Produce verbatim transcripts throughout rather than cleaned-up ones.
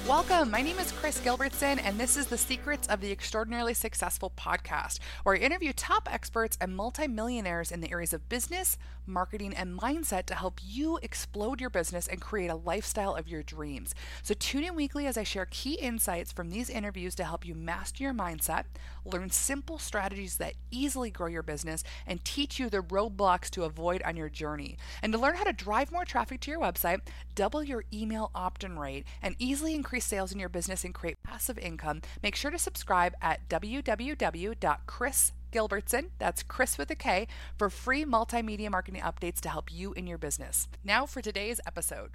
Welcome. My name is Chris Gilbertson, and this is the Secrets of the Extraordinarily Successful podcast, where I interview top experts and multimillionaires in the areas of business, marketing, and mindset to help you explode your business and create a lifestyle of your dreams. So tune in weekly as I share key insights from these interviews to help you master your mindset, learn simple strategies that easily grow your business, and teach you the roadblocks to avoid on your journey. And to learn how to drive more traffic to your website, double your email opt-in rate, and easily increase sales in your business and create passive income, make sure to subscribe at w w w dot chris gilbertson, that's Chris with a K, for free multimedia marketing updates to help you in your business. Now for today's episode.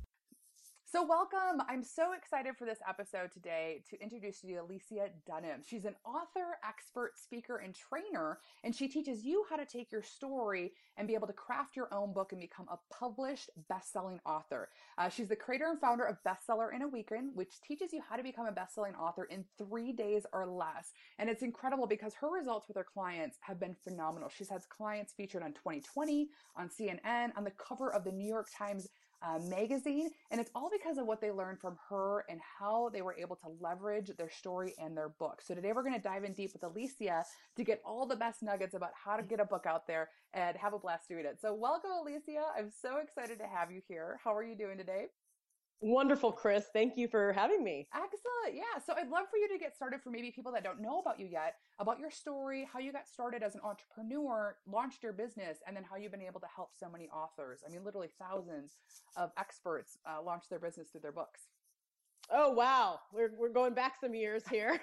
So welcome. I'm so excited for this episode today to introduce you to Alicia Dunham. She's an author, expert, speaker, and trainer, and she teaches you how to take your story and be able to craft your own book and become a published best-selling author. Uh, she's the creator and founder of Bestseller in a Weekend, which teaches you how to become a best-selling author in three days or less. And it's incredible because her results with her clients have been phenomenal. She's had clients featured on twenty twenty, on C N N, on the cover of the New York Times Uh, magazine, and it's all because of what they learned from her and how they were able to leverage their story and their book. So today we're going to dive in deep with Alicia to get all the best nuggets about how to get a book out there and have a blast doing it. So welcome, Alicia. I'm so excited to have you here. How are you doing today? Wonderful, Chris. Thank you for having me. Excellent. Yeah. So I'd love for you to get started for maybe people that don't know about you yet, about your story, how you got started as an entrepreneur, launched your business, and then how you've been able to help so many authors. I mean, literally thousands of experts uh, launch their business through their books. Oh, wow. We're, we're going back some years here.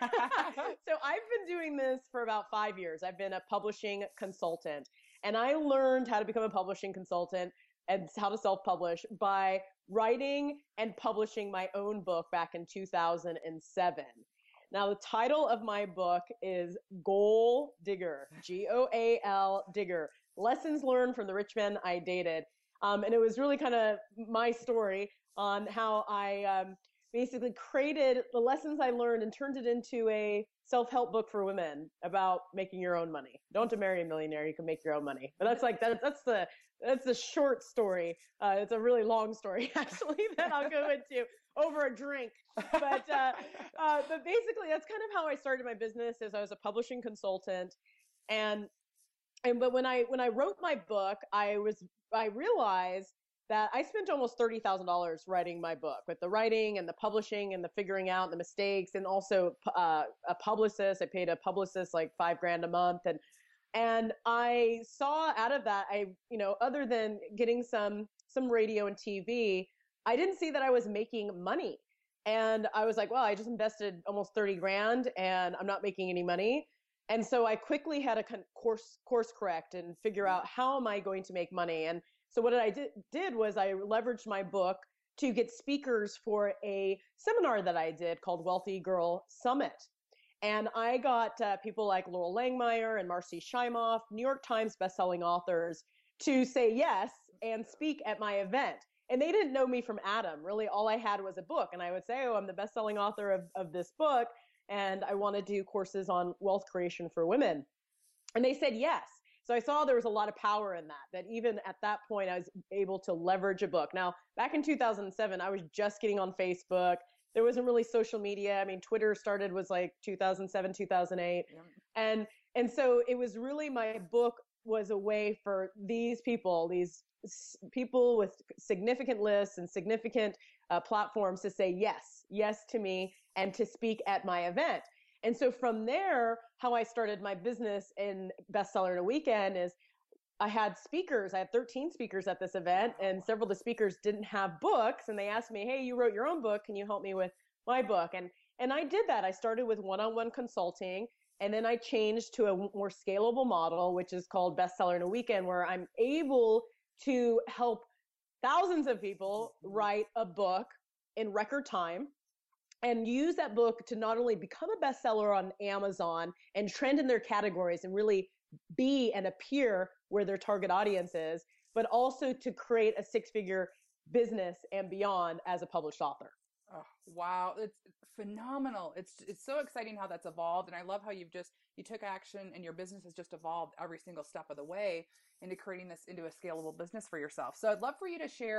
So I've been doing this for about five years. I've been a publishing consultant, and I learned how to become a publishing consultant and how to self-publish by writing and publishing my own book back in two thousand seven. Now, the title of my book is Goal Digger, G O A L Digger, Lessons Learned from the Rich Men I Dated. Um, and it was really kind of my story on how I um, basically created the lessons I learned and turned it into a self-help book for women about making your own money. Don't to marry a millionaire, you can make your own money. But that's like, that, that's the that's the short story. Uh, it's a really long story, actually, that I'll go into over a drink. But uh, uh, but basically, that's kind of how I started my business. Is I was a publishing consultant, and and but when I when I wrote my book, I was I realized that I spent almost thirty thousand dollars writing my book, with the writing and the publishing and the figuring out the mistakes, and also uh, a publicist. I paid a publicist like five grand a month, and and I saw out of that, I you know, other than getting some some radio and T V, I didn't see that I was making money. And I was like, well, I just invested almost thirty grand, and I'm not making any money. And so I quickly had to course course correct and figure out, how am I going to make money? And so what I did, did was I leveraged my book to get speakers for a seminar that I did called Wealthy Girl Summit. And I got uh, people like Laurel Langmeyer and Marcy Shimoff, New York Times bestselling authors, to say yes and speak at my event. And they didn't know me from Adam. Really, all I had was a book. And I would say, oh, I'm the bestselling author of, of this book, and I want to do courses on wealth creation for women. And they said yes. So I saw there was a lot of power in that, that even at that point, I was able to leverage a book. Now, back in two thousand seven, I was just getting on Facebook. There wasn't really social media. I mean, Twitter started was like two thousand seven, two thousand eight. Yeah. And, and so it was really, my book was a way for these people, these people with significant lists and significant uh, platforms to say yes, yes to me, and to speak at my event. And so from there, how I started my business in Bestseller in a Weekend is I had speakers. I had thirteen speakers at this event, and several of the speakers didn't have books, and they asked me, hey, you wrote your own book. Can you help me with my book? And and I did that. I started with one-on-one consulting, and then I changed to a more scalable model, which is called Bestseller in a Weekend, where I'm able to help thousands of people write a book in record time and use that book to not only become a bestseller on Amazon and trend in their categories and really be and appear where their target audience is, but also to create a six-figure business and beyond as a published author. Oh, wow. It's phenomenal. It's it's so exciting how that's evolved. And I love how you've just, you took action and your business has just evolved every single step of the way into creating this into a scalable business for yourself. So I'd love for you to share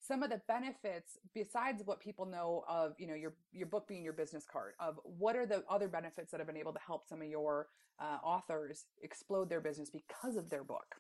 some of the benefits besides what people know of, you know, your, your book being your business card, of what are the other benefits that have been able to help some of your uh, authors explode their business because of their book?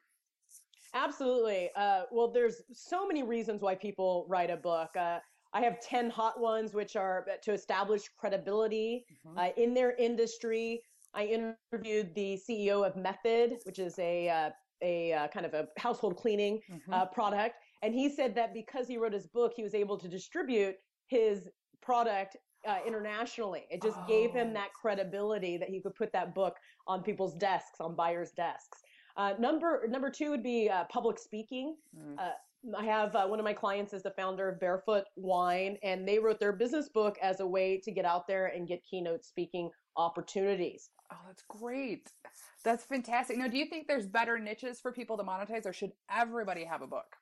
Absolutely. Uh, well, there's so many reasons why people write a book. Uh, I have ten hot ones, which are to establish credibility mm-hmm. uh, in their industry. I interviewed the C E O of Method, which is a uh, a uh, kind of a household cleaning mm-hmm. uh, product. And he said that because he wrote his book, he was able to distribute his product uh, internationally. It just oh. gave him that credibility that he could put that book on people's desks, on buyers' desks. Uh, number number two would be uh, public speaking. Mm. Uh, I have uh, one of my clients is the founder of Barefoot Wine, and they wrote their business book as a way to get out there and get keynote speaking opportunities. Oh, that's great. That's fantastic. Now, do you think there's better niches for people to monetize, or should everybody have a book?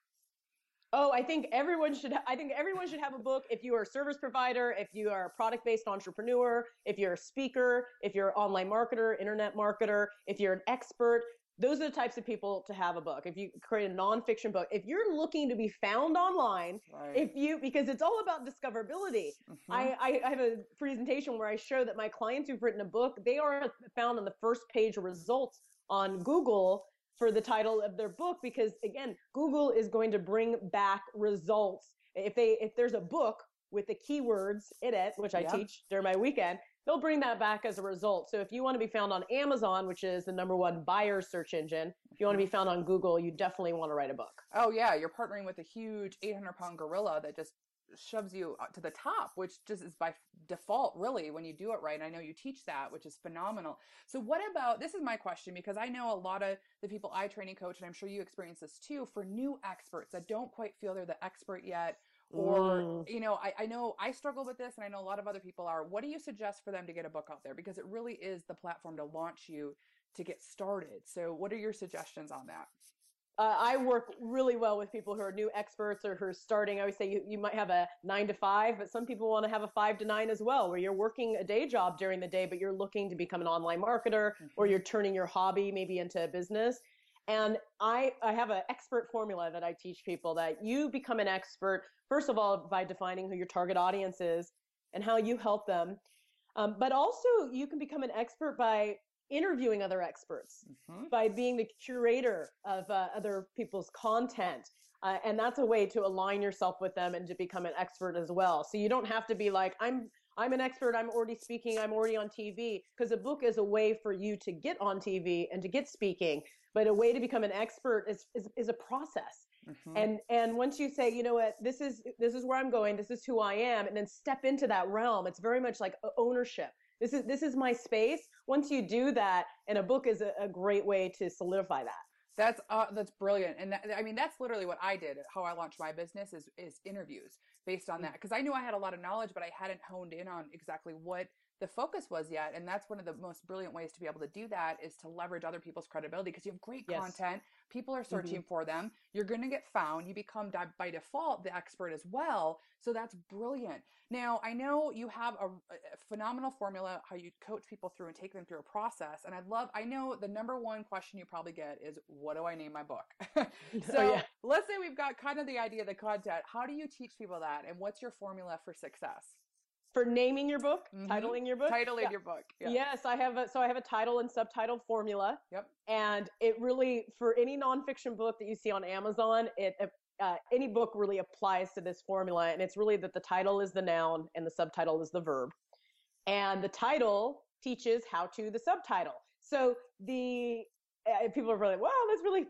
Oh, I think everyone should. I think everyone should have a book. If you are a service provider, if you are a product-based entrepreneur, if you're a speaker, if you're an online marketer, internet marketer, if you're an expert. Those are the types of people to have a book. If you create a nonfiction book, if you're looking to be found online, right. if you, because it's all about discoverability. Mm-hmm. I, I have a presentation where I show that my clients who've written a book, they are found on the first page of results on Google for the title of their book, because again, Google is going to bring back results. If they, if there's a book with the keywords in it, which I yep. teach during my weekend, they'll bring that back as a result. So if you want to be found on Amazon, which is the number one buyer search engine, if you want to be found on Google, you definitely want to write a book. Oh yeah, you're partnering with a huge eight hundred pound gorilla that just shoves you to the top, which just is by default, really, when you do it right. And I know you teach that, which is phenomenal. So what about, this is my question, because I know a lot of the people I train and coach, and I'm sure you experience this too, for new experts that don't quite feel they're the expert yet, or, mm. you know, I, I know I struggle with this, and I know a lot of other people are. What do you suggest for them to get a book out there? Because it really is the platform to launch you to get started. So what are your suggestions on that? Uh, I work really well with people who are new experts or who are starting. I always say you, you might have a nine to five, but some people want to have a five to nine as well, where you're working a day job during the day, but you're looking to become an online marketer, mm-hmm. or you're turning your hobby maybe into a business. And I, I have an expert formula that I teach people, that you become an expert, first of all, by defining who your target audience is and how you help them. Um, but also you can become an expert by interviewing other experts, mm-hmm. by being the curator of uh, other people's content. Uh, and that's a way to align yourself with them and to become an expert as well. So you don't have to be like, I'm I'm an expert, I'm already speaking, I'm already on T V, because a book is a way for you to get on T V and to get speaking. But a way to become an expert is is, is a process. Mm-hmm. And and once you say, you know what, this is this is where I'm going, this is who I am, and then step into that realm, it's very much like ownership. This is this is my space. Once you do that, and a book is a, a great way to solidify that. That's uh, that's brilliant, and that, I mean that's literally what I did. How I launched my business is is interviews based on that, because I knew I had a lot of knowledge, but I hadn't honed in on exactly what the focus was yet. And that's one of the most brilliant ways to be able to do that, is to leverage other people's credibility, because you have great yes. content. People are searching mm-hmm. for them. You're going to get found. You become by default the expert as well. So that's brilliant. Now, I know you have a, a phenomenal formula, how you coach people through and take them through a process. And I'd love, I know the number one question you probably get is, what do I name my book? so oh, yeah. let's say we've got kind of the idea of the content. How do you teach people that? And what's your formula for success? For naming your book, mm-hmm. titling your book? Titling yeah. your book. Yeah. Yes, I have a, so I have a title and subtitle formula. Yep. And it really, for any nonfiction book that you see on Amazon, it uh, any book really applies to this formula. And it's really that the title is the noun and the subtitle is the verb. And the title teaches how to the subtitle. So the uh, people are really, wow, that's really,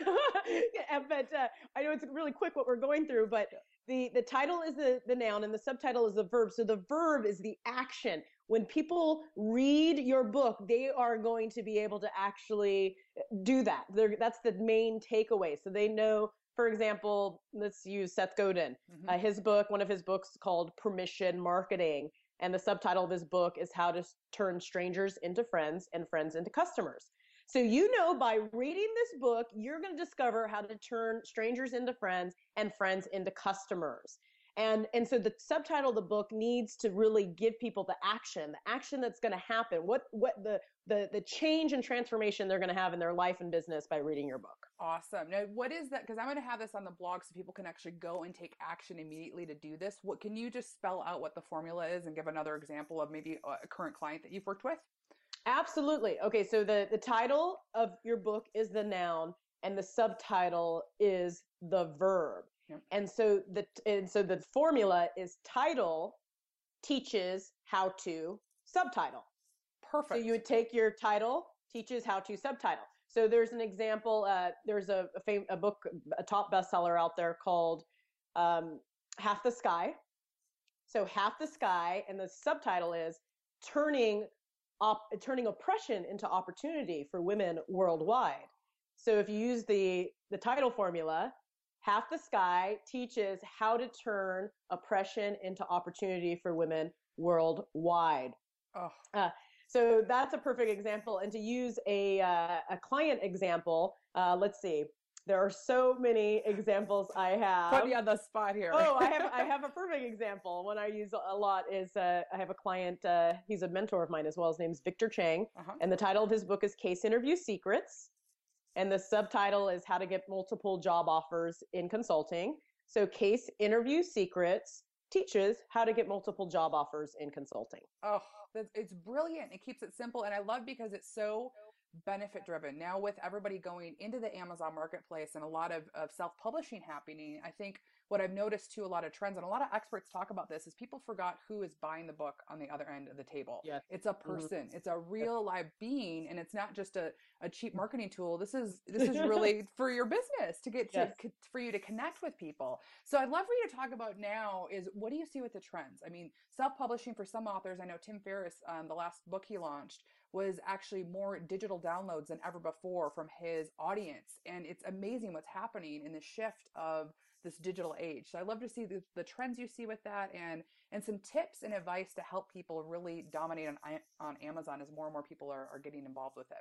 yeah, but uh, I know it's really quick what we're going through, but yeah. The the title is the, the noun and the subtitle is the verb. So the verb is the action. When people read your book, they are going to be able to actually do that. They're, that's the main takeaway. So they know, for example, let's use Seth Godin. Mm-hmm. Uh, his book, one of his books called Permission Marketing. And the subtitle of his book is How to Turn Strangers into Friends and Friends into Customers. So you know, by reading this book, you're going to discover how to turn strangers into friends and friends into customers. And, and so the subtitle of the book needs to really give people the action, the action that's going to happen, what, what the, the, the change and transformation they're going to have in their life and business by reading your book. Awesome. Now, what is that? Because I'm going to have this on the blog so people can actually go and take action immediately to do this. What can you just spell out what the formula is and give another example of maybe a current client that you've worked with? Absolutely. Okay. So the, the title of your book is the noun and the subtitle is the verb. Yep. And so the, and so the formula is title teaches how to subtitle. Perfect. So you would take your title teaches how to subtitle. So there's an example, uh, there's a, a, fam- a book, a top bestseller out there called um, Half the Sky. So Half the Sky, and the subtitle is turning op- turning oppression into opportunity for women worldwide. So if you use the, the title formula, Half the Sky teaches how to turn oppression into opportunity for women worldwide. Oh. Uh, so that's a perfect example. And to use a, uh, a client example, uh, let's see. There are so many examples I have. Put you on the spot here. Oh, I have I have a perfect example. One I use a lot is uh, I have a client. Uh, he's a mentor of mine as well. His name's Victor Chang, uh-huh. and the title of his book is Case Interview Secrets, and the subtitle is How to Get Multiple Job Offers in Consulting. So Case Interview Secrets teaches how to get multiple job offers in consulting. Oh, that's, it's brilliant. It keeps it simple, and I love because it's so benefit driven. Now with everybody going into the Amazon marketplace and a lot of, of self-publishing happening, I think what I've noticed too, a lot of trends, and a lot of experts talk about this, is people forgot who is buying the book on the other end of the table. Yes. It's a person, mm-hmm. It's a real live being, and it's not just a, a cheap marketing tool. This is, this is really for your business to get to, yes. for you to connect with people. So I'd love for you to talk about now is what do you see with the trends? I mean, self-publishing for some authors, I know Tim Ferriss, um, the last book he launched was actually more digital downloads than ever before from his audience. And it's amazing what's happening in the shift of this digital age. So I'd love to see the, the trends you see with that and, and some tips and advice to help people really dominate on, on Amazon as more and more people are, are getting involved with it.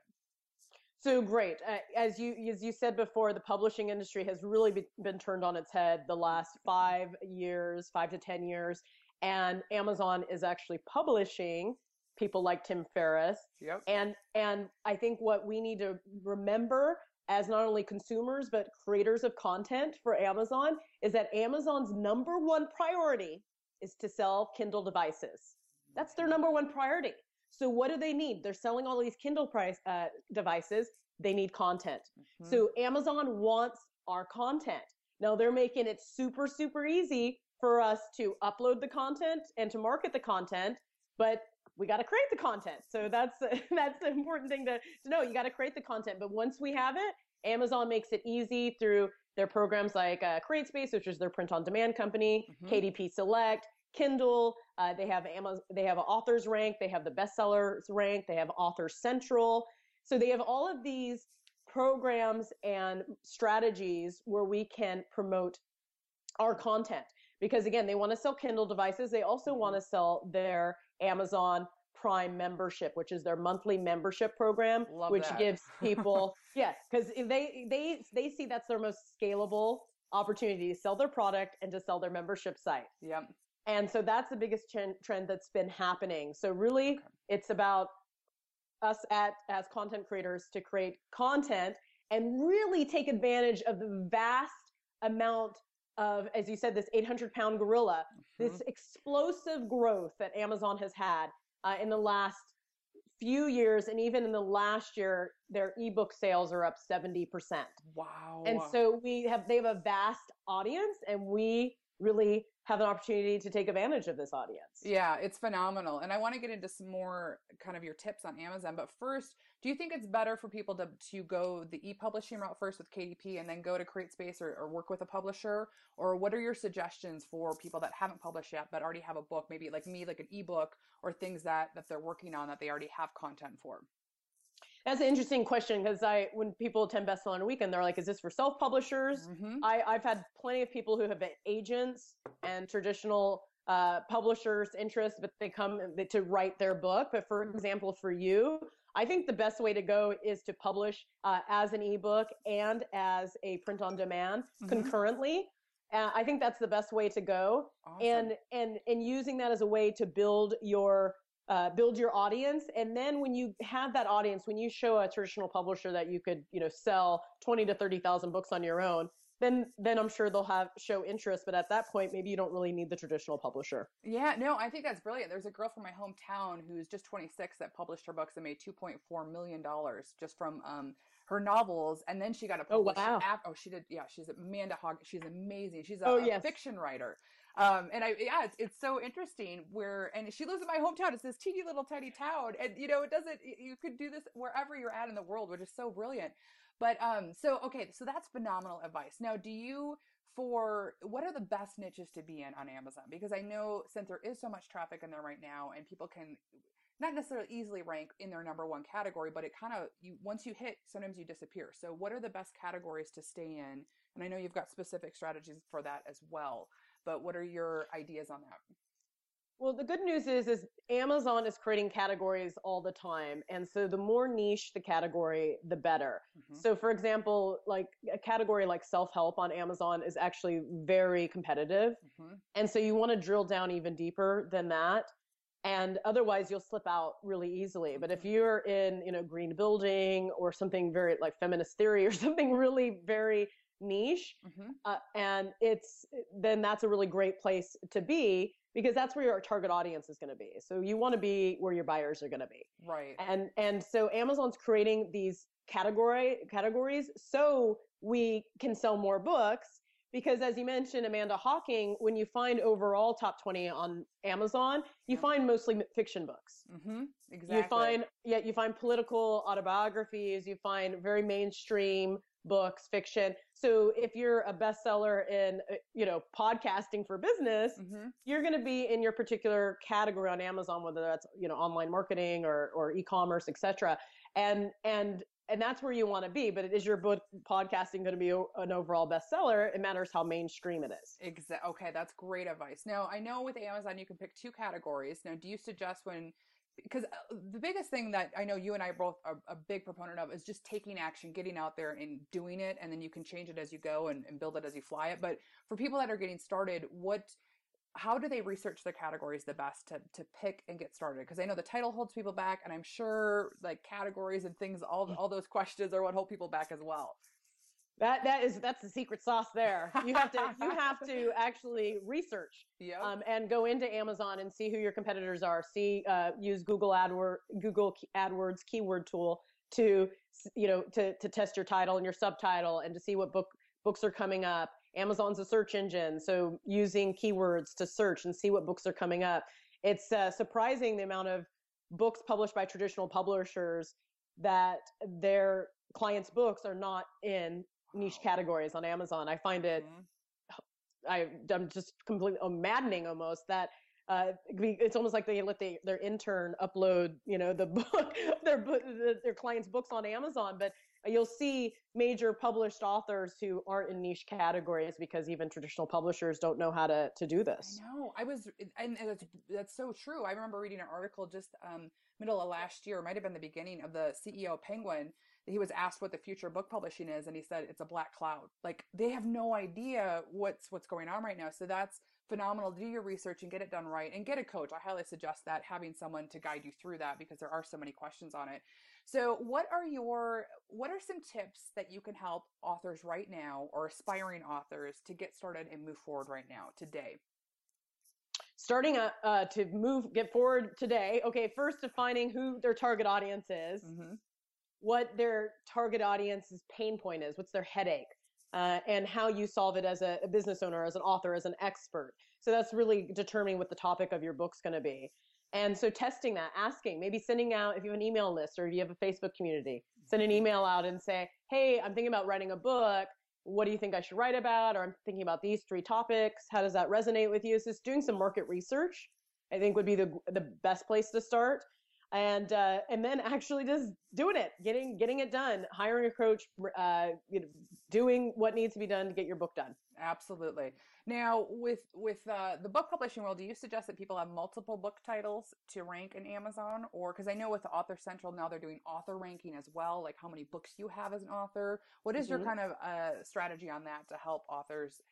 So great. Uh, as you as you said before, the publishing industry has really be, been turned on its head the last five years, five to ten years. And Amazon is actually publishing people like Tim Ferriss. Yep. And, and I think what we need to remember as not only consumers, but creators of content for Amazon is that Amazon's number one priority is to sell Kindle devices. That's their number one priority. So what do they need? They're selling all these Kindle price, uh, devices. They need content. Mm-hmm. So Amazon wants our content. Now they're making it super, super easy for us to upload the content and to market the content, but we got to create the content. So that's, that's the important thing to, to know. You got to create the content. But once we have it, Amazon makes it easy through their programs like uh, CreateSpace, which is their print on demand company, mm-hmm. K D P Select, Kindle. Uh, they have Amazon, they have an authors rank. They have the bestsellers rank. They have Authors Central. So they have all of these programs and strategies where we can promote our content. Because again, they want to sell Kindle devices. They also mm-hmm. want to sell their Amazon Prime membership, which is their monthly membership program, Love which that. gives people, yes, because they, they, they see that's their most scalable opportunity to sell their product and to sell their membership site. Yep. And so that's the biggest trend, trend that's been happening. So really okay. It's about us at, as content creators to create content and really take advantage of the vast amount of, as you said, this eight hundred pound gorilla, mm-hmm. this explosive growth that Amazon has had uh, in the last few years. And even in the last year, their ebook sales are up seventy percent. Wow. And so we have, they have a vast audience, and we really have an opportunity to take advantage of this audience. Yeah, it's phenomenal. And I want to get into some more kind of your tips on Amazon. But first, do you think it's better for people to, to go the e-publishing route first with K D P and then go to CreateSpace or, or work with a publisher? Or what are your suggestions for people that haven't published yet but already have a book, maybe like me, like an ebook, or things that, that they're working on that they already have content for? That's an interesting question, because I, when people attend Bestseller on a Weekend, they're like, is this for self-publishers? Mm-hmm. I, I've had plenty of people who have been agents and traditional uh, publishers' interests, but they come to write their book. But for example, for you, I think the best way to go is to publish uh, as an ebook and as a print on demand mm-hmm. concurrently. Uh, I think that's the best way to go. Awesome. And and and using that as a way to build your uh, build your audience. And then when you have that audience, when you show a traditional publisher that you could, you know, sell twenty to thirty thousand books on your own, then then I'm sure they'll have show interest. But at that point, maybe you don't really need the traditional publisher. Yeah, no, I think that's brilliant. There's a girl from my hometown who's just twenty-six that published her books and made two point four million dollars just from um, her novels. And then she got a Oh, published wow. app. Oh, she did. Yeah, she's Amanda Hogg. She's amazing. She's a, Oh, a yes. fiction writer. Um, and I, yeah, it's, it's so interesting where, and she lives in my hometown. It's this teeny little tiny town. And, you know, it doesn't, you could do this wherever you're at in the world, which is so brilliant. But, um, so, okay, so that's phenomenal advice. Now, do you, for what are the best niches to be in on Amazon? Because I know since there is so much traffic in there right now and people can not necessarily easily rank in their number one category, but it kind of, you once you hit, sometimes you disappear. So what are the best categories to stay in? And I know you've got specific strategies for that as well, but what are your ideas on that? Well, the good news is, is Amazon is creating categories all the time. And so the more niche the category, the better. Mm-hmm. So for example, like a category like self-help on Amazon is actually very competitive. Mm-hmm. And so you want to drill down even deeper than that. And otherwise you'll slip out really easily. But if you're in, you know, green building or something very like feminist theory or something really very niche, Mm-hmm. uh, and it's, then that's a really great place to be, because that's where your target audience is going to be. So you want to be where your buyers are going to be. Right. And, and so Amazon's creating these category categories so we can sell more books. Because as you mentioned, Amanda Hocking, when you find overall top twenty on Amazon, you Yeah. find mostly fiction books. Mm-hmm. Exactly. You find, yeah, you find political autobiographies, you find very mainstream books, fiction. So if you're a bestseller in, uh, you know, podcasting for business, Mm-hmm. you're going to be in your particular category on Amazon, whether that's, you know, online marketing or, or e-commerce, et cetera. And, and, and that's where you want to be. But is your book podcasting going to be an overall bestseller? It matters how mainstream it is. Exactly. Okay, that's great advice. Now, I know with Amazon you can pick two categories. Now, do you suggest when, because the biggest thing that I know you and I both are a big proponent of is just taking action, getting out there and doing it, and then you can change it as you go and, and build it as you fly it. But for people that are getting started, what, how do they research the categories the best to, to pick and get started? Because I know the title holds people back, and I'm sure like categories and things, all all those questions are what hold people back as well. That that is that's the secret sauce there. You have to you have to actually research, Yeah. um, and go into Amazon and see who your competitors are. See, uh, use Google AdWord Google AdWords keyword tool to you know to to test your title and your subtitle and to see what book books are coming up. Amazon's a search engine, so using keywords to search and see what books are coming up. It's uh, surprising the amount of books published by traditional publishers that their clients' books are not in niche categories on Amazon. I find it, Mm-hmm. I, I'm just completely oh, maddening almost that uh, it's almost like they let the, their intern upload, you know, the book, their book, their clients' books on Amazon. But you'll see major published authors who aren't in niche categories because even traditional publishers don't know how to to do this. I know. I was, and that's that's so true. I remember reading an article just um, middle of last year, might have been the beginning of the C E O of Penguin. He was asked what the future of book publishing is, and he said it's a black cloud. Like they have no idea what's what's going on right now. So that's phenomenal. Do your research and get it done right, and get a coach. I highly suggest that, having someone to guide you through that, because there are so many questions on it. So what are your what are some tips that you can help authors right now, or aspiring authors, to get started and move forward right now today? Starting uh, uh, to move, get forward today. Okay, first defining who their target audience is, Mm-hmm. what their target audience's pain point is, what's their headache, uh, and how you solve it as a, a business owner, as an author, as an expert. So that's really determining what the topic of your book's going to be. And so testing that, asking, maybe sending out, if you have an email list or if you have a Facebook community, send an email out and say, hey, I'm thinking about writing a book. What do you think I should write about? Or I'm thinking about these three topics. How does that resonate with you? So just doing some market research, I think, would be the the best place to start. And uh, and then actually just doing it, getting getting it done, hiring a coach, uh, you know, doing what needs to be done to get your book done. Absolutely. Now, with with uh, the book publishing world, do you suggest that people have multiple book titles to rank in Amazon? Or, because I know with the Author Central now they're doing author ranking as well, like how many books you have as an author. What is Mm-hmm. your kind of uh, strategy on that to help authors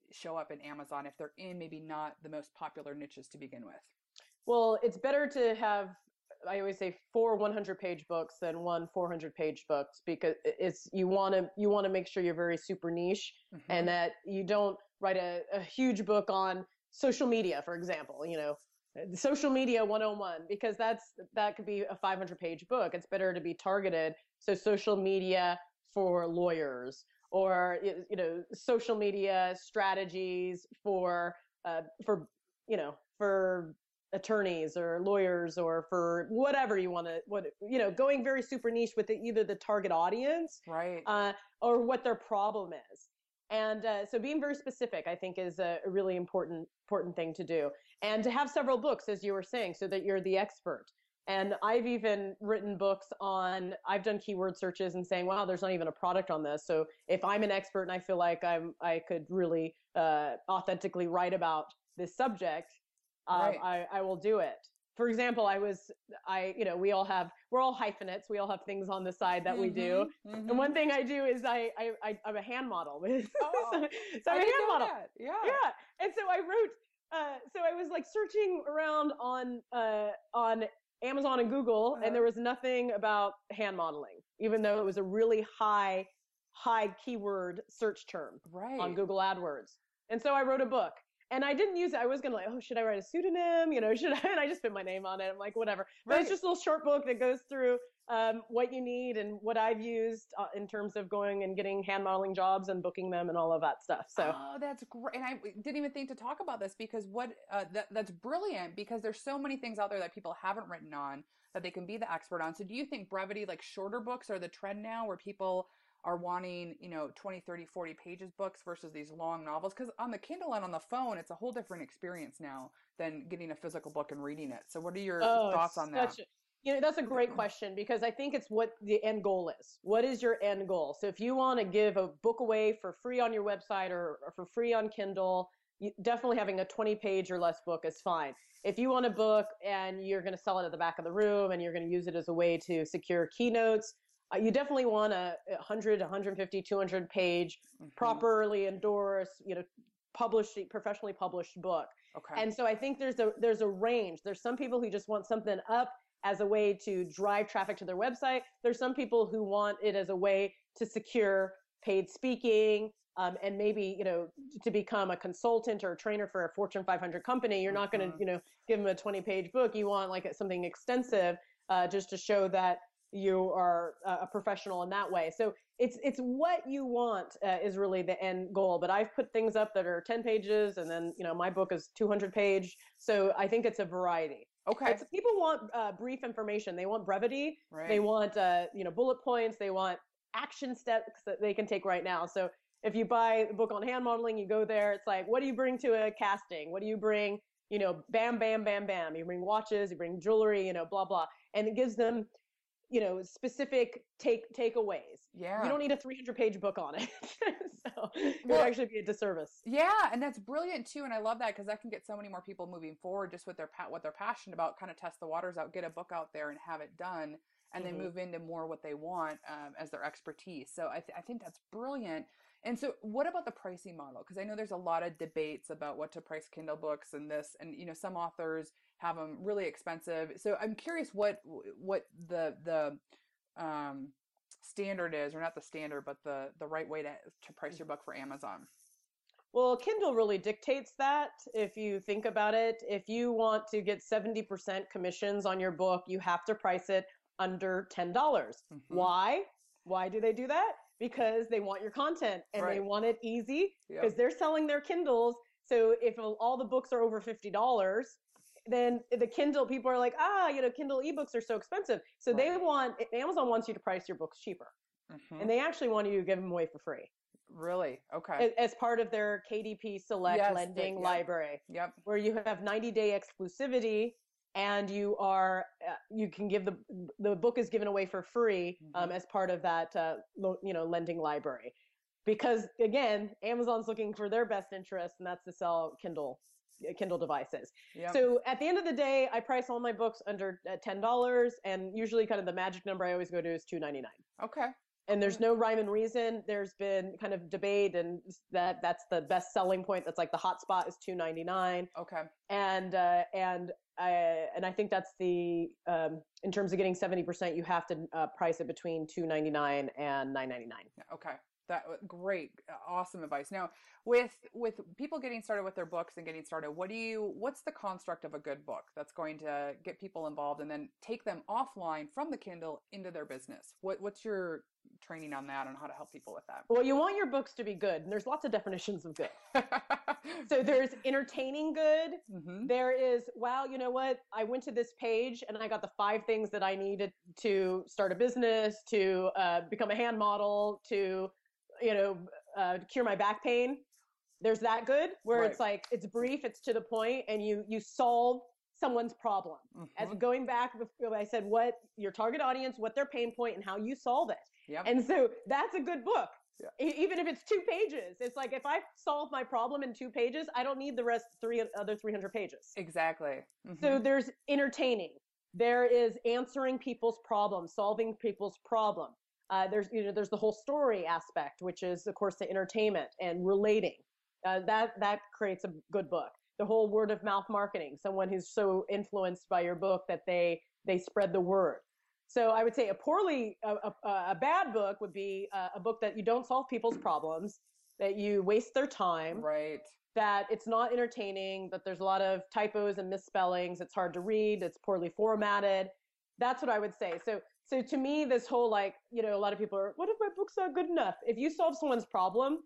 show up in Amazon if they're in maybe not the most popular niches to begin with? Well, it's better to have, I always say, four one hundred page books than one four hundred page books, because it's, you want to, you want to make sure you're very super niche, mm-hmm. and that you don't write a, a huge book on social media, for example, you know, social media one oh one, because that's, that could be a five hundred page book. It's better to be targeted. So social media for lawyers, or, you know, social media strategies for, uh, for, you know, for attorneys or lawyers, or for whatever you want to, what, you know, going very super niche with the, either the target audience, right, uh, or what their problem is. And uh, so being very specific, I think, is a really important, important thing to do. And to have several books, as you were saying, so that you're the expert. And I've even written books on, I've done keyword searches and saying, wow, there's not even a product on this. So if I'm an expert and I feel like I'm, I could really uh, authentically write about this subject, um, right. I, I will do it. For example, I was, I, you know, we all have, we're all hyphenates. We all have things on the side that mm-hmm, we do. Mm-hmm. And one thing I do is I, I, I I'm a hand model. Oh, so, so I'm a hand model. That. Yeah. Yeah. And so I wrote, uh, so I was like searching around on, uh, on Amazon and Google, uh-huh. and there was nothing about hand modeling, even though it was a really high, high keyword search term right. on Google AdWords. And so I wrote a book. And I didn't use it. I was going to like, oh, should I write a pseudonym? You know, should I? And I just put my name on it. I'm like, whatever. But right. It's just a little short book that goes through um, what you need and what I've used uh, in terms of going and getting hand modeling jobs and booking them and all of that stuff. So, oh, that's great. And I didn't even think to talk about this, because what uh, that, that's brilliant, because there's so many things out there that people haven't written on that they can be the expert on. So do you think brevity, like shorter books, are the trend now, where people are wanting, you know, twenty, thirty, forty pages books versus these long novels? Because on the Kindle and on the phone, it's a whole different experience now than getting a physical book and reading it. So what are your oh, thoughts on that? A, you know, that's a great question, because I think it's what the end goal is. What is your end goal? So if you want to give a book away for free on your website, or, or for free on Kindle, you, definitely having a twenty page or less book is fine. If you want a book and you're going to sell it at the back of the room and you're going to use it as a way to secure keynotes, Uh, you definitely want a one hundred, one fifty, two hundred page, mm-hmm. properly endorsed, you know, published, professionally published book. Okay. And so I think there's a, there's a range. There's some people who just want something up as a way to drive traffic to their website. There's some people who want it as a way to secure paid speaking, um, and maybe, you know, to become a consultant or a trainer for a Fortune five hundred company. You're not mm-hmm. going to, you know, give them a twenty page book. You want like something extensive, uh, just to show that you are a professional in that way. So it's it's what you want uh, is really the end goal. But I've put things up that are ten pages, and then, you know, my book is two hundred page. So I think it's a variety. Okay. It's, people want uh, brief information. They want brevity. Right. They want uh, you know, bullet points. They want action steps that they can take right now. So if you buy a book on hand modeling, you go there. It's like, what do you bring to a casting? What do you bring? You know, bam, bam, bam, bam. You bring watches. You bring jewelry. You know, blah blah. And it gives them, you know, specific take takeaways. Yeah. You don't need a three hundred page book on it. So it well, would actually be a disservice. Yeah. And that's brilliant too. And I love that, because that can get so many more people moving forward just with their, what they're passionate about, kind of test the waters out, get a book out there and have it done, and mm-hmm. then move into more what they want um, as their expertise. So I, th- I think that's brilliant. And so what about the pricing model? Because I know there's a lot of debates about what to price Kindle books and this, and, you know, some authors have them really expensive. So I'm curious what, what the, the, um, standard is, or not the standard, but the, the right way to, to price your book for Amazon. Well, Kindle really dictates that. If you think about it, if you want to get seventy percent commissions on your book, you have to price it under ten dollars. Mm-hmm. Why? Why do they do that? Because they want your content, and right. they want it easy, because yep. they're selling their Kindles. So if all the books are over fifty dollars, then the Kindle people are like, ah, you know, Kindle ebooks are so expensive. So right. they want, Amazon wants you to price your books cheaper. Mm-hmm. And they actually want you to give them away for free. Really? Okay. As, as part of their K D P Select yes, lending yep. library. Yep. Where you have ninety day exclusivity, and you are, uh, you can give the, the book is given away for free um, mm-hmm. as part of that, uh, lo, you know, lending library. Because again, Amazon's looking for their best interest, and that's to sell Kindle, Kindle devices. Yep. So at the end of the day, I price all my books under uh, ten dollars, and usually kind of the magic number I always go to is two ninety-nine. Okay. And there's no rhyme and reason. There's been kind of debate, and that that's the best selling point. That's like the hot spot is two ninety-nine. Okay. And uh, and I and I think that's the um, in terms of getting seventy percent, you have to uh, price it between two ninety-nine and nine ninety-nine. Okay. That great, awesome advice. Now, with with people getting started with their books and getting started, what do you what's the construct of a good book that's going to get people involved and then take them offline from the Kindle into their business? What what's your training on that and how to help people with that? Well, you want your books to be good, and there's lots of definitions of good. So there's entertaining good. Mm-hmm. There is, wow, you know what? I went to this page and I got the five things that I needed to start a business, to uh, become a hand model, to you know, uh, cure my back pain. There's that good where right. It's like, it's brief, it's to the point, and you, you solve someone's problem. Mm-hmm. As going back, I said, what your target audience, what their pain point, and how you solve it. Yep. And so that's a good book. Yeah. E- even if it's two pages, it's like, if I solve my problem in two pages, I don't need the rest three other three hundred pages. Exactly. Mm-hmm. So there's entertaining. There is answering people's problems, solving people's problem. Uh, there's, you know, there's the whole story aspect, which is, of course, the entertainment and relating. Uh, that that creates a good book. The whole word of mouth marketing, someone who's so influenced by your book that they they spread the word. So I would say a poorly a, a, a bad book would be a, a book that you don't solve people's problems, that you waste their time, right? That it's not entertaining, that there's a lot of typos and misspellings. It's hard to read. It's poorly formatted. That's what I would say. So. So to me, this whole like, you know, a lot of people are, what if my book's not good enough? If you solve someone's problem,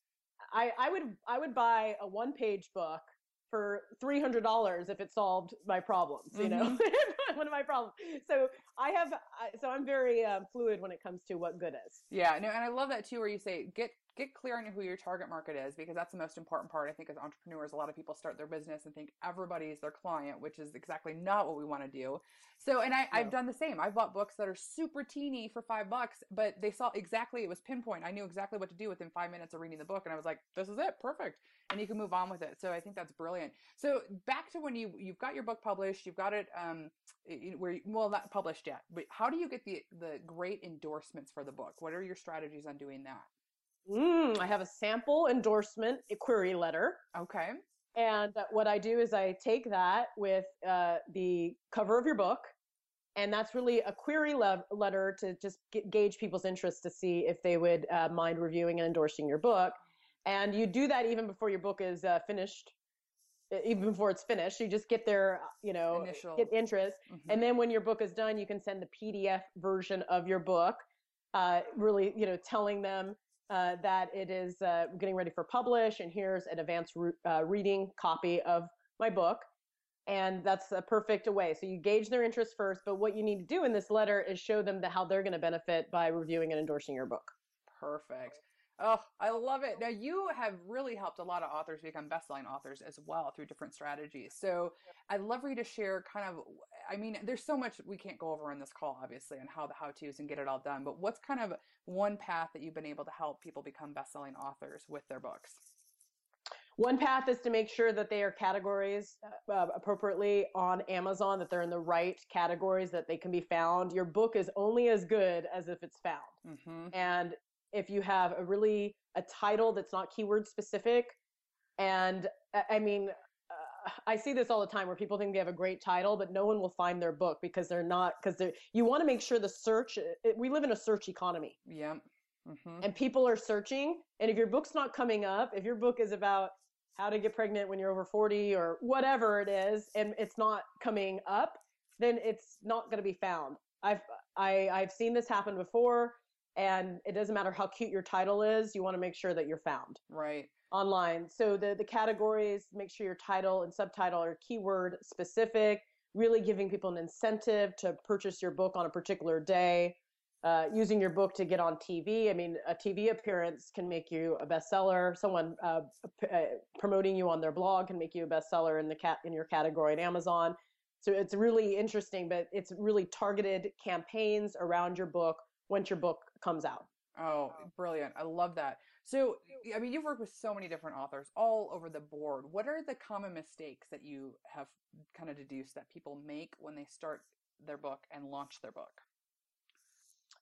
I, I would I would buy a one-page book for three hundred dollars if it solved my problems, you know, mm-hmm. one of my problems. So I have, so I'm very um, fluid when it comes to what good is. Yeah, no, and I love that too, where you say, get get clear on who your target market is, because that's the most important part. I think as entrepreneurs, a lot of people start their business and think everybody's their client, which is exactly not what we want to do. So, and I, no. I've done the same. I've bought books that are super teeny for five bucks, but they saw exactly, it was pinpoint. I knew exactly what to do within five minutes of reading the book. And I was like, this is it. Perfect. And you can move on with it. So I think that's brilliant. So back to when you, you've got your book published, you've got it, um, where, well, not published yet, but how do you get the, the great endorsements for the book? What are your strategies on doing that? Mm, I have a sample endorsement, a query letter. Okay. And what I do is I take that with uh, the cover of your book, and that's really a query le- letter to just get, gauge people's interest to see if they would uh, mind reviewing and endorsing your book. And you do that even before your book is uh, finished, even before it's finished. You just get their, you know, Initial. Get interest. Mm-hmm. And then when your book is done, you can send the P D F version of your book, uh, really, you know, telling them Uh, that it is uh, getting ready for publish, and here's an advanced re- uh, reading copy of my book. And that's a perfect way. So you gauge their interest first, but what you need to do in this letter is show them the, how they're going to benefit by reviewing and endorsing your book. Perfect. Oh, I love it. Now, you have really helped a lot of authors become best-selling authors as well through different strategies. So I'd love for you to share kind of, I mean, there's so much we can't go over in this call, obviously, and how the how-tos and get it all done. But what's kind of one path that you've been able to help people become best-selling authors with their books? One path is to make sure that they are categories uh, appropriately on Amazon, that they're in the right categories, that they can be found. Your book is only as good as if it's found. Mm-hmm. And if you have a really, a title that's not keyword specific, and I mean, uh, I see this all the time where people think they have a great title, but no one will find their book because they're not, because they're, you want to make sure the search, it, we live in a search economy. Yeah. Mm-hmm. And people are searching. And if your book's not coming up, if your book is about how to get pregnant when you're over forty or whatever it is, and it's not coming up, then it's not going to be found. I've, I, I've seen this happen before. And it doesn't matter how cute your title is, you want to make sure that you're found. Right. Online. So the, the categories, make sure your title and subtitle are keyword specific, really giving people an incentive to purchase your book on a particular day, uh, using your book to get on T V. I mean, a T V appearance can make you a bestseller. Someone uh, p- uh, promoting you on their blog can make you a bestseller in the cat in your category at Amazon. So it's really interesting, but it's really targeted campaigns around your book once your book comes out. Oh, brilliant. I love that. So, I mean, you've worked with so many different authors all over the board. What are the common mistakes that you have kind of deduced that people make when they start their book and launch their book?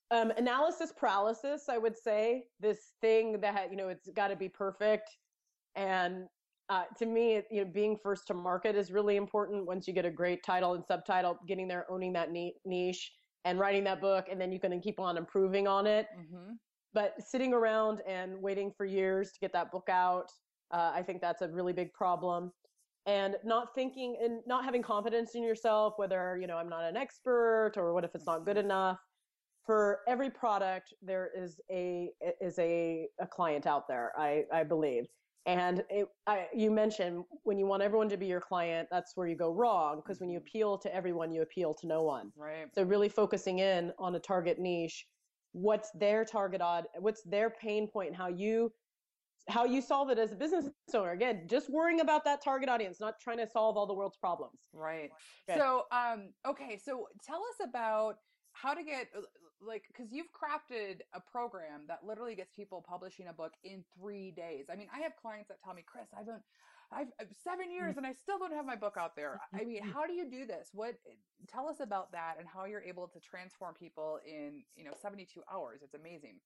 Um, analysis paralysis, I would say, this thing that, you know, it's got to be perfect. And uh, to me, you know, being first to market is really important. Once you get a great title and subtitle, getting there, owning that niche and writing that book, and then you can keep on improving on it. Mm-hmm. But sitting around and waiting for years to get that book out, uh, I think that's a really big problem. And not thinking and not having confidence in yourself, whether, you know, I'm not an expert, or what if it's not good enough. For every product, there is a is a, a client out there, I, I believe. And it, I, you mentioned when you want everyone to be your client, that's where you go wrong, because when you appeal to everyone, you appeal to no one. Right. So really focusing in on a target niche, what's their target odd, what's their pain point, and how you how you solve it as a business owner. Again, just worrying about that target audience, not trying to solve all the world's problems. Right. Okay. So, um, okay. So tell us about how to get, like, because you've crafted a program that literally gets people publishing a book in three days. I mean, I have clients that tell me, Chris, I've been, I've, I've seven years and I still don't have my book out there. I mean, how do you do this? What, tell us about that and how you're able to transform people in, you know, seventy-two hours. It's amazing.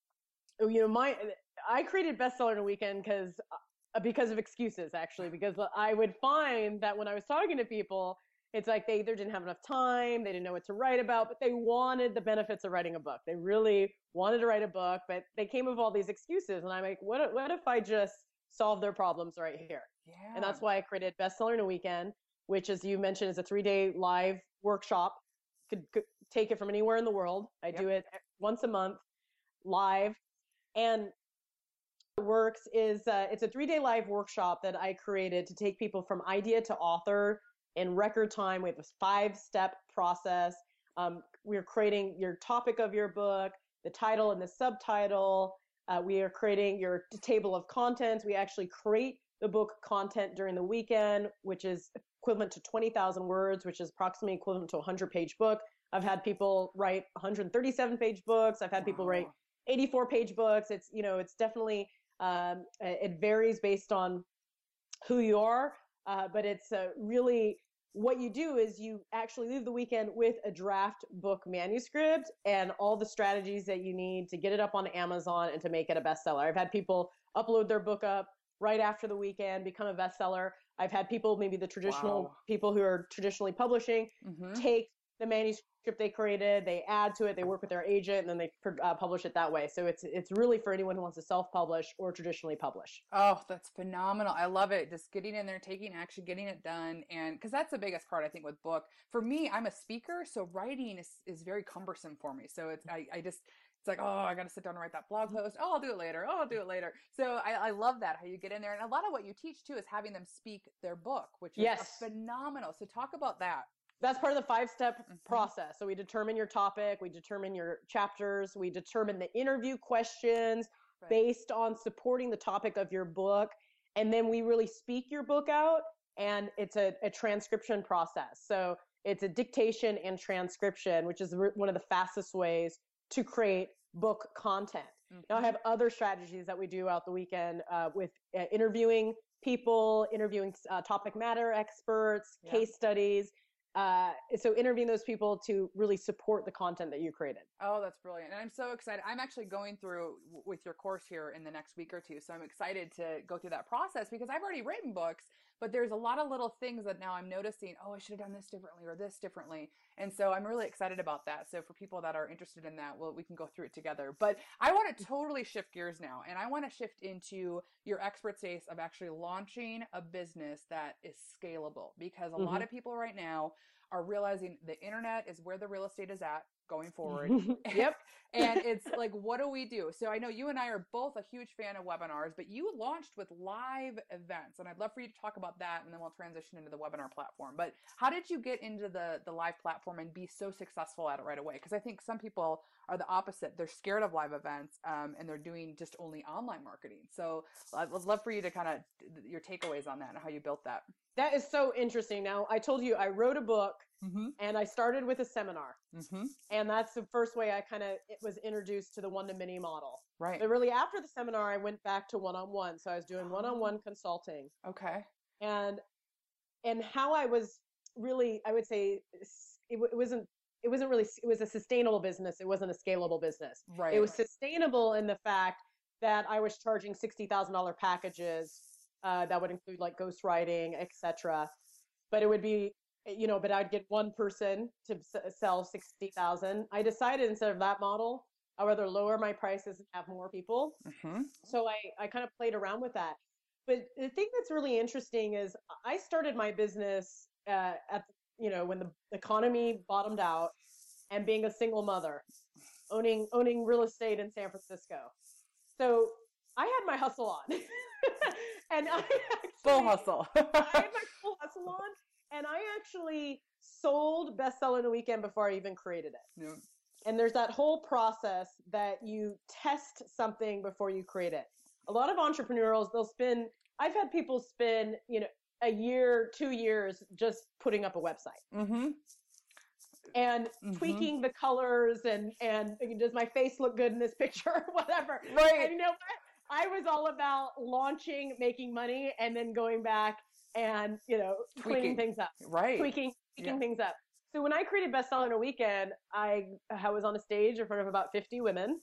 You know, my, I created Bestseller in a Weekend because, uh, because of excuses, actually, because I would find that when I was talking to people, it's like they either didn't have enough time, they didn't know what to write about, but they wanted the benefits of writing a book. They really wanted to write a book, but they came with all these excuses. And I'm like, what, what if I just solve their problems right here? Yeah. And that's why I created Bestseller in a Weekend, which, as you mentioned, is a three-day live workshop. Could, could take it from anywhere in the world. I yep. do it once a month, live. And what works is uh, it's a three-day live workshop that I created to take people from idea to author in record time. We have a five-step process. Um, we're creating your topic of your book, the title and the subtitle. Uh, we are creating your table of contents. We actually create the book content during the weekend, which is equivalent to twenty thousand words, which is approximately equivalent to a hundred-page book. I've had people write one hundred thirty-seven page books. I've had wow. people write eighty-four page books. It's, you know, it's definitely, um, it varies based on who you are. Uh, but it's uh, really what you do is you actually leave the weekend with a draft book manuscript and all the strategies that you need to get it up on Amazon and to make it a bestseller. I've had people upload their book up right after the weekend, become a bestseller. I've had people, maybe the traditional wow. people who are traditionally publishing, mm-hmm. take the manuscript they created, they add to it, they work with their agent, and then they uh, publish it that way. So it's it's really for anyone who wants to self-publish or traditionally publish. Oh, that's phenomenal. I love it. Just getting in there, taking action, getting it done. And because that's the biggest part, I think, with book. For me, I'm a speaker, so writing is, is very cumbersome for me. So it's I, I just, it's like, oh, I got to sit down and write that blog post. Oh, I'll do it later. Oh, I'll do it later. So I, I love that, how you get in there. And a lot of what you teach, too, is having them speak their book, which is yes. phenomenal. So talk about that. That's part of the five-step mm-hmm. process. So we determine your topic, we determine your chapters, we determine the interview questions right. based on supporting the topic of your book, and then we really speak your book out, and it's a, a transcription process. So it's a dictation and transcription, which is one of the fastest ways to create book content. Mm-hmm. Now I have other strategies that we do out the weekend uh, with uh, interviewing people, interviewing uh, topic matter experts, yeah. case studies. Uh, so interviewing those people to really support the content that you created. Oh, that's brilliant. And I'm so excited. I'm actually going through w- with your course here in the next week or two. So I'm excited to go through that process because I've already written books, but there's a lot of little things that now I'm noticing, oh, I should have done this differently or this differently. And so I'm really excited about that. So for people that are interested in that, well, we can go through it together. But I want to totally shift gears now. And I want to shift into your expertise of actually launching a business that is scalable, because a mm-hmm. lot of people right now are realizing the internet is where the real estate is at going forward. Yep. And it's like, what do we do? So I know you and I are both a huge fan of webinars, but you launched with live events, and I'd love for you to talk about that, and then we'll transition into the webinar platform. But how did you get into the the live platform and be so successful at it right away? Because I think some people are the opposite. They're scared of live events, um, and they're doing just only online marketing. So I'd love for you to kind of, your takeaways on that and how you built that. That is so interesting. Now, I told you I wrote a book mm-hmm. and I started with a seminar. Mm-hmm. And that's the first way I kind of was introduced to the one-to-many model. Right. But really after the seminar, I went back to one-on-one. So I was doing one-on-one consulting. Okay. And and how I was really, I would say, it, it wasn't it wasn't really, it was a sustainable business. It wasn't a scalable business. Right. It was sustainable in the fact that I was charging sixty thousand dollars packages uh, that would include like ghostwriting, et cetera. But it would be, you know, but I'd get one person to s- sell sixty thousand. I decided instead of that model, I'd rather lower my prices and have more people. Mm-hmm. So I, I kind of played around with that. But the thing that's really interesting is I started my business uh, at, you know, when the economy bottomed out and being a single mother, owning, owning real estate in San Francisco. So I had my hustle on and I actually, full hustle. I had my full hustle on and I actually sold Bestseller in a Weekend before I even created it. Yeah. And there's that whole process that you test something before you create it. A lot of entrepreneurs, they'll spend, I've had people spend, you know, a year, two years just putting up a website. Mm-hmm. And mm-hmm. tweaking the colors and, and does my face look good in this picture or whatever. Right. And you know what? I was all about launching, making money, and then going back and, you know, Tweaking. cleaning things up. Right. Tweaking, tweaking Yeah. things up. So when I created Bestseller in a Weekend, I, I was on a stage in front of about fifty women,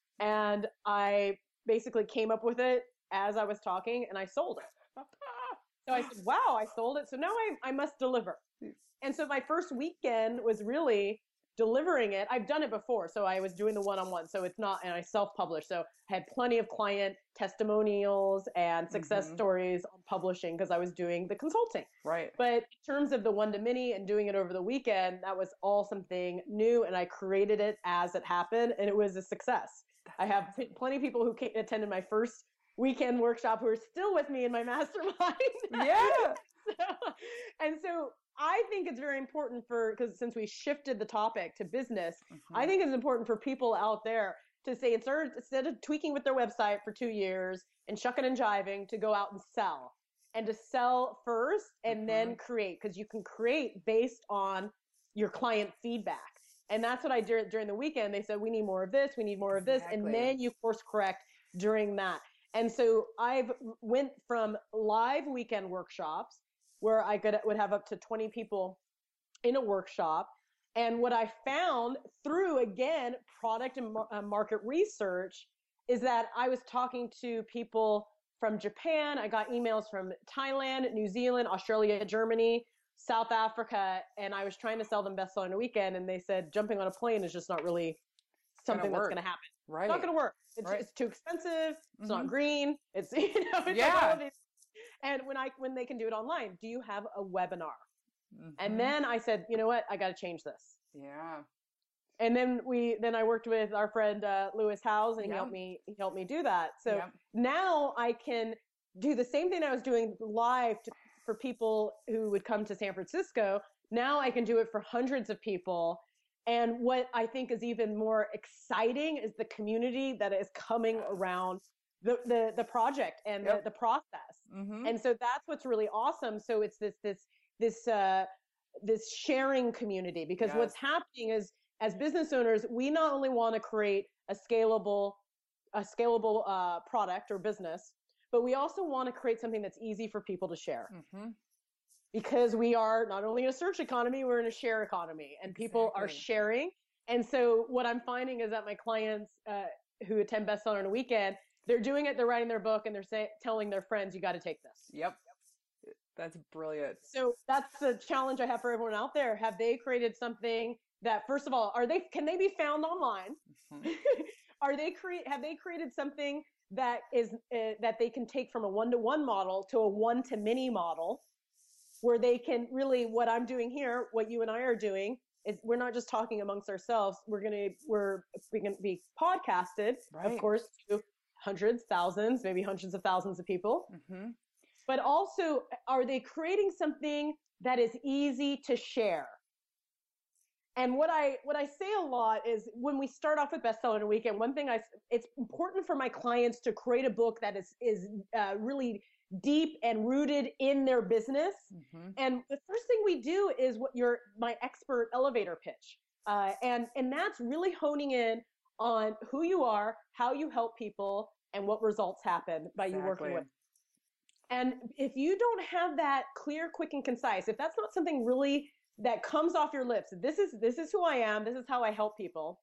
and I basically came up with it as I was talking, and I sold it. So I said, wow, I sold it. So now I, I must deliver. And so my first weekend was really delivering it. I've done it before. So I was doing the one-on-one. So it's not, and I self-published. So I had plenty of client testimonials and success Mhm. stories on publishing because I was doing the consulting. Right. But in terms of the one-to-many and doing it over the weekend, that was all something new. And I created it as it happened. And it was a success. I have p- plenty of people who came, attended my first weekend workshop who are still with me in my mastermind. Yeah. so, and so I think it's very important for, because since we shifted the topic to business, Mhm. I think it's important for people out there to say, instead of, instead of tweaking with their website for two years and shucking and jiving, to go out and sell, and to sell first and Mhm. then create, because you can create based on your client feedback. And that's what I did during the weekend. They said, we need more of this, we need more of this. Exactly. And then you course correct during that. And so I've went from live weekend workshops where I could would have up to twenty people in a workshop. And what I found through, again, product and mar- uh, market research is that I was talking to people from Japan. I got emails from Thailand, New Zealand, Australia, Germany, South Africa, and I was trying to sell them Bestseller in a Weekend. And they said, jumping on a plane is just not really something that's work. going to happen. Right. It's not going to work. It's, Right. it's too expensive. It's Mhm. not green. It's, you know, it's like Yeah. all of these. And when I, when they can do it online, do you have a webinar? Mhm. And then I said, you know what? I got to change this. Yeah. And then we, then I worked with our friend, uh, Lewis Howes, and he Yeah. helped me, he helped me do that. So Yeah. now I can do the same thing I was doing live to, for people who would come to San Francisco. Now I can do it for hundreds of people. And what I think is even more exciting is the community that is coming around the, the, the project and Yep. the, the process. Mhm. And so that's what's really awesome. So it's this, this, this, uh, this sharing community, because Yes. what's happening is, as business owners, we not only want to create a scalable, a scalable, uh, product or business, but we also want to create something that's easy for people to share. Mhm. Because we are not only in a search economy, we're in a share economy, and people are Exactly. sharing. And so what I'm finding is that my clients uh, who attend Bestseller in a Weekend, they're doing it, they're writing their book, and they're say, telling their friends, you got to take this. Yep. That's brilliant. So that's the challenge I have for everyone out there. Have they created something that, first of all, are they, can they be found online? Mhm. Are they create, have they created something that is, uh, that they can take from a one-to-one model to a one-to-many model, where they can really, what I'm doing here, what you and I are doing, is we're not just talking amongst ourselves. We're going to, we're, we're going to be podcasted, Right. of course, to hundreds, thousands, maybe hundreds of thousands of people. Mhm. But also, are they creating something that is easy to share? And what I, what I say a lot is, when we start off with Bestseller in a Weekend, one thing I, it's important for my clients to create a book that is, is uh, really deep and rooted in their business. Mhm. And the first thing we do is what your, my expert elevator pitch. Uh, and, and that's really honing in on who you are, how you help people, and what results happen by you working Exactly. with. And if you don't have that clear, quick, and concise, if that's not something really that comes off your lips, this is, this is who I am, this is how I help people,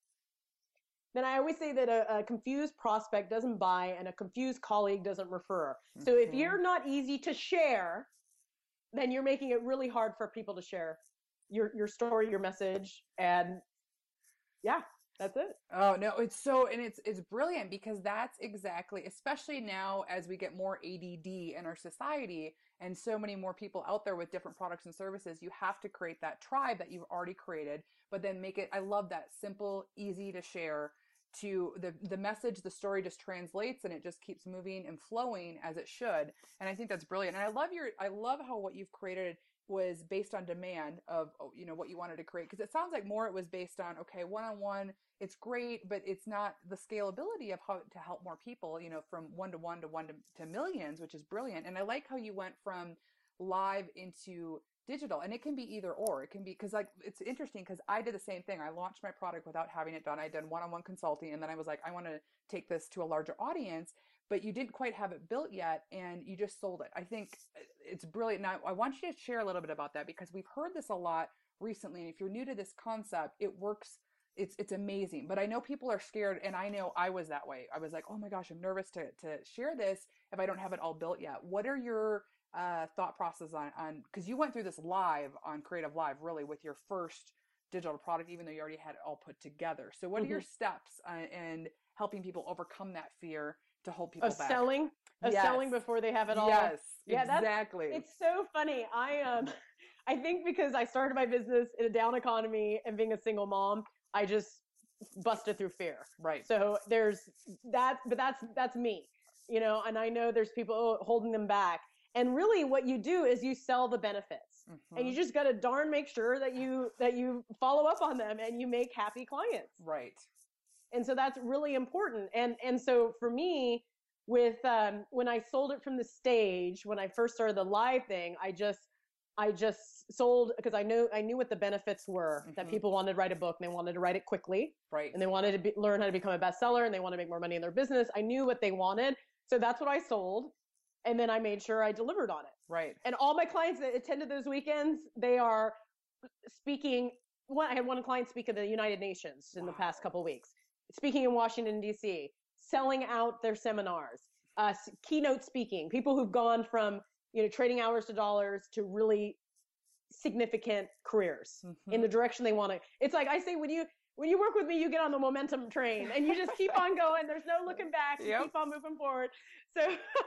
then I always say that a, a confused prospect doesn't buy and a confused colleague doesn't refer. Mm-hmm. So if you're not easy to share, then you're making it really hard for people to share your, your story, your message. And yeah, that's it. Oh no, it's so, and it's, it's brilliant because that's exactly, especially now as we get more A D D in our society and so many more people out there with different products and services, you have to create that tribe that you've already created, but then make it, I love that, simple, easy to share. To the the message, the story just translates and it just keeps moving and flowing as it should. And I think that's brilliant. And I love your, I love how what you've created was based on demand of, you know, what you wanted to create. Because it sounds like more it was based on, okay, one-on-one, it's great, but it's not the scalability of how to help more people, you know, from one to one to one to, to millions, which is brilliant. And I like how you went from live into digital, and it can be either or. It can be, because like it's interesting because I did the same thing. I launched my product without having it done. I did one-on-one consulting, and then I was like, I want to take this to a larger audience, but you didn't quite have it built yet, and you just sold it. I think it's brilliant. Now I want you to share a little bit about that because we've heard this a lot recently, and if you're new to this concept, it works. It's it's amazing, but I know people are scared, and I know I was that way. I was like, oh my gosh, I'm nervous to to share this if I don't have it all built yet. What are your uh, thought process on, on, because you went through this live on Creative Live, really, with your first digital product, even though you already had it all put together. So what mm-hmm. are your steps uh, in helping people overcome that fear to hold people of back? selling, of yes. selling before they have it all. Yes, yeah, exactly. That's, it's so funny. I, um, I think because I started my business in a down economy and being a single mom, I just busted through fear. Right. So there's that, but that's, that's me, you know, and I know there's people holding them back. And really what you do is you sell the benefits mm-hmm. and you just got to darn make sure that you, that you follow up on them and you make happy clients. Right. And so that's really important. And, and so for me with, um, when I sold it from the stage, when I first started the live thing, I just, I just sold because I knew, I knew what the benefits were mm-hmm. that people wanted to write a book and they wanted to write it quickly. Right. And they wanted to be, learn how to become a bestseller and they want to make more money in their business. I knew what they wanted. So that's what I sold. And then I made sure I delivered on it. Right. And all my clients that attended those weekends, they are speaking. One, I had one client speak at the United Nations in wow. the past couple of weeks, speaking in Washington, D C, selling out their seminars, uh, keynote speaking, people who've gone from, you know, trading hours to dollars to really significant careers mm-hmm. in the direction they want to. It's like I say, when you, when you work with me, you get on the momentum train and you just keep on going. There's no looking back. You yep. keep on moving forward. So,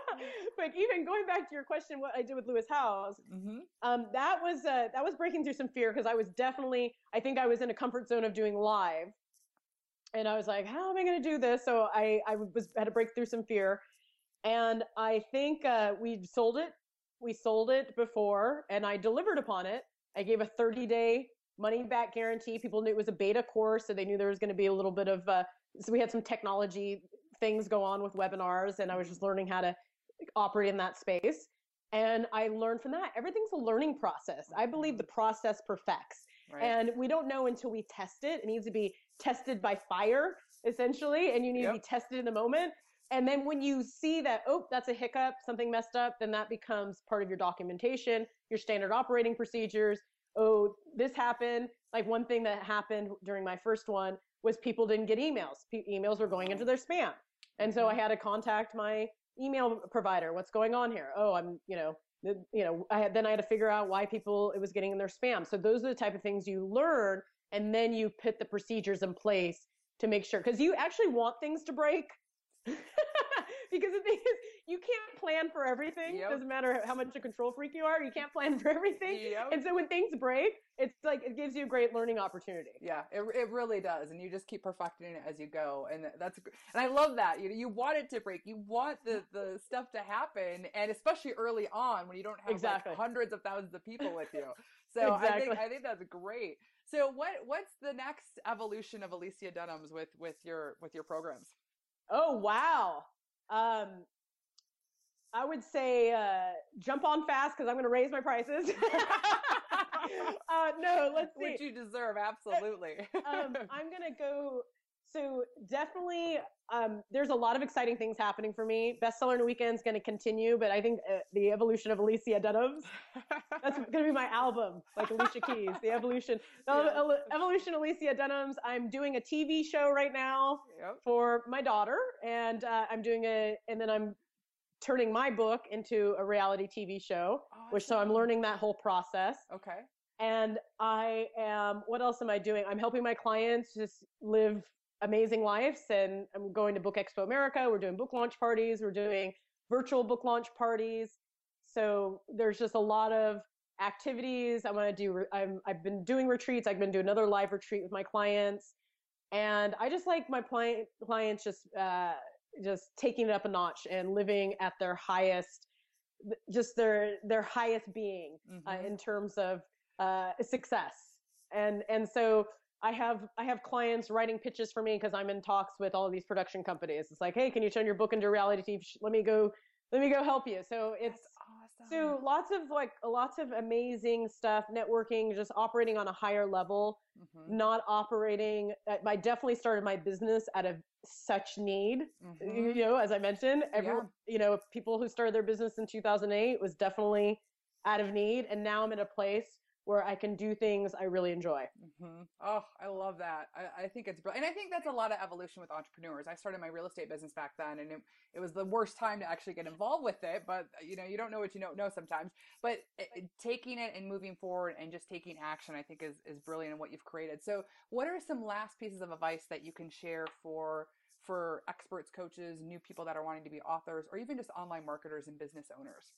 but even going back to your question, what I did with Lewis Howes, mm-hmm. um, that was, uh, that was breaking through some fear because I was definitely, I think I was in a comfort zone of doing live and I was like, how am I going to do this? So I, I was, had to break through some fear. And I think, uh, we sold it. We sold it before and I delivered upon it. I gave a thirty day money back guarantee. People knew it was a beta course, so they knew there was going to be a little bit of, uh, so we had some technology things go on with webinars and I was just learning how to operate in that space. And I learned from that. Everything's a learning process. I believe the process perfects. Right. And we don't know until we test it. It needs to be tested by fire, essentially, and you need yep. to be tested in the moment. And then when you see that, oh, that's a hiccup, something messed up, then that becomes part of your documentation, your standard operating procedures. Oh, this happened. Like one thing that happened during my first one was people didn't get emails. P- emails were going into their spam. And so I had to contact my email provider. What's going on here? Oh, I'm, you know, the, you know, I had, then I had to figure out why people, it was getting in their spam. So those are the type of things you learn. And then you put the procedures in place to make sure, because you actually want things to break. Because the thing is, you can't plan for everything. Yep. Doesn't matter how much a control freak you are. You can't plan for everything. Yep. And so when things break, it's like, it gives you a great learning opportunity. Yeah, it it really does. And you just keep perfecting it as you go. And that's, and I love that. You know, you want it to break. You want the, the stuff to happen. And especially early on when you don't have exactly. like hundreds of thousands of people with you. So exactly. I think, I think that's great. So what, what's the next evolution of Alicia Dunham's with, with your, with your programs? Oh, wow. Um, I would say, uh, jump on fast because I'm going to raise my prices. uh, no, let's see. Which you deserve. Absolutely. um, I'm going to go So definitely, um, there's a lot of exciting things happening for me. Bestseller in a Weekend is going to continue, but I think uh, the evolution of Alicia Dunham's, that's going to be my album, like Alicia Keys, the evolution. The Yeah. evolution Alicia Dunham's. I'm doing a T V show right now Yep. for my daughter, and uh, I'm doing a, and then I'm turning my book into a reality T V show, Awesome. which so I'm learning that whole process. Okay. And I am, what else am I doing? I'm helping my clients just live amazing lives, and I'm going to Book Expo America. We're doing book launch parties. We're doing virtual book launch parties. So there's just a lot of activities. I want to do, I'm, I've been doing retreats. I've been doing another live retreat with my clients. And I just like my client, clients just, uh, just taking it up a notch and living at their highest, just their, their highest being mm-hmm. uh, in terms of uh, success. And, and so I have, I have clients writing pitches for me because I'm in talks with all of these production companies. It's like, hey, can you turn your book into reality T V? Let me go, let me go help you. So it's That's awesome. So lots of like, lots of amazing stuff, networking, just operating on a higher level, mm-hmm. not operating. I definitely started my business out of such need, mm-hmm. you know, as I mentioned, everyone, yeah. you know, people who started their business in two thousand eight was definitely out of need. And now I'm in a place where I can do things I really enjoy. Mm-hmm. Oh, I love that. I, I think it's brilliant. And I think that's a lot of evolution with entrepreneurs. I started my real estate business back then, and it, it was the worst time to actually get involved with it. But, you know, you don't know what you don't know sometimes. But it, taking it and moving forward and just taking action, I think is, is brilliant in what you've created. So what are some last pieces of advice that you can share for for experts, coaches, new people that are wanting to be authors, or even just online marketers and business owners?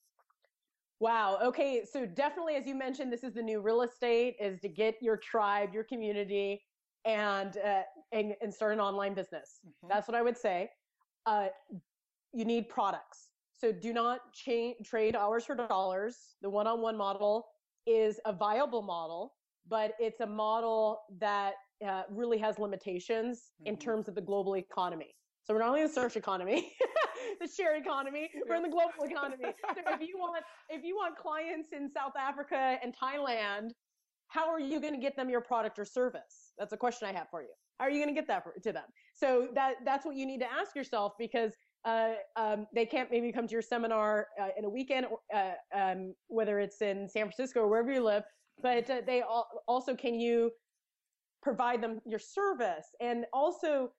Wow. Okay. So definitely, as you mentioned, this is the new real estate, is to get your tribe, your community, and uh, and, and start an online business. Mm-hmm. That's what I would say. Uh, you need products. So do not cha- trade hours for dollars. The one-on-one model is a viable model, but it's a model that uh, really has limitations mm-hmm. in terms of the global economy. So we're not only in the search economy, the share economy, we're in the global economy. So if you want, if you want clients in South Africa and Thailand, how are you going to get them your product or service? That's a question I have for you. How are you going to get that for, to them? So that that's what you need to ask yourself, because uh, um, they can't maybe come to your seminar uh, in a weekend, uh, um, whether it's in San Francisco or wherever you live, but uh, they all, also can you provide them your service? And also,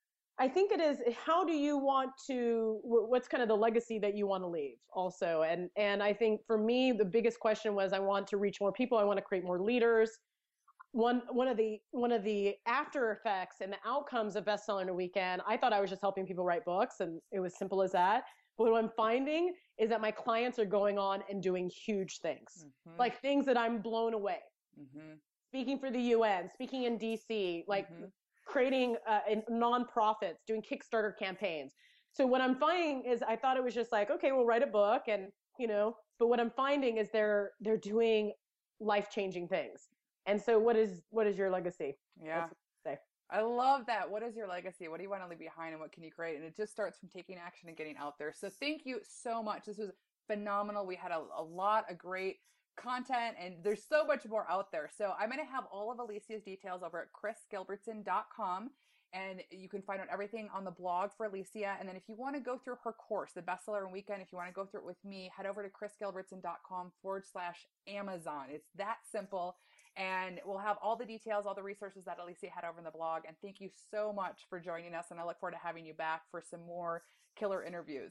I think it is, how do you want to, what's kind of the legacy that you want to leave also? And, and I think for me, the biggest question was, I want to reach more people. I want to create more leaders. One, one of the, one of the after effects and the outcomes of Bestseller in a Weekend, I thought I was just helping people write books, and it was simple as that. But what I'm finding is that my clients are going on and doing huge things, mm-hmm. like things that I'm blown away. Mm-hmm. Speaking for the U N, speaking in D C, like, mm-hmm. creating uh, nonprofits, doing Kickstarter campaigns. So what I'm finding is, I thought it was just like, okay, we'll write a book, and, you know, but what I'm finding is they're, they're doing life-changing things. And so what is, what is your legacy? Yeah. Say. I love that. What is your legacy? What do you want to leave behind, and what can you create? And it just starts from taking action and getting out there. So thank you so much. This was phenomenal. We had a, a lot of great content, and there's so much more out there. So I'm going to have all of Alicia's details over at chris gilbertson dot com, and you can find out everything on the blog for Alicia. And then if you want to go through her course, the Bestseller in Weekend, if you want to go through it with me, head over to chris gilbertson dot com forward slash Amazon. It's that simple. And we'll have all the details, all the resources that Alicia had over in the blog. And thank you so much for joining us. And I look forward to having you back for some more killer interviews.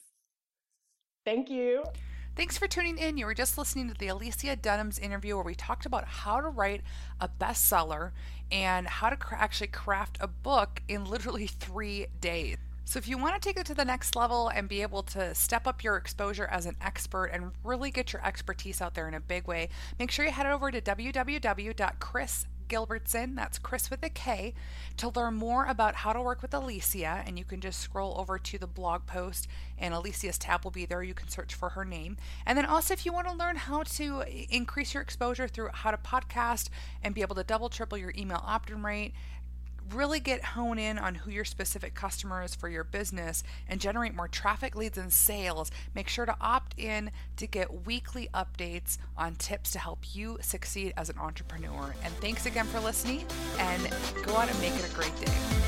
Thank you. Thanks for tuning in. You were just listening to the Alicia Dunham's interview, where we talked about how to write a bestseller and how to cra- actually craft a book in literally three days. So if you want to take it to the next level and be able to step up your exposure as an expert and really get your expertise out there in a big way, make sure you head over to w w w dot chris gilbertson, that's Chris with a K, to learn more about how to work with Alicia. And you can just scroll over to the blog post, and Alicia's tab will be there. You can search for her name. And then also, if you want to learn how to increase your exposure through how to podcast and be able to double, triple your email opt-in rate, really get hone in on who your specific customer is for your business, and generate more traffic, leads, and sales, make sure to opt in to get weekly updates on tips to help you succeed as an entrepreneur. And thanks again for listening, and go out and make it a great day.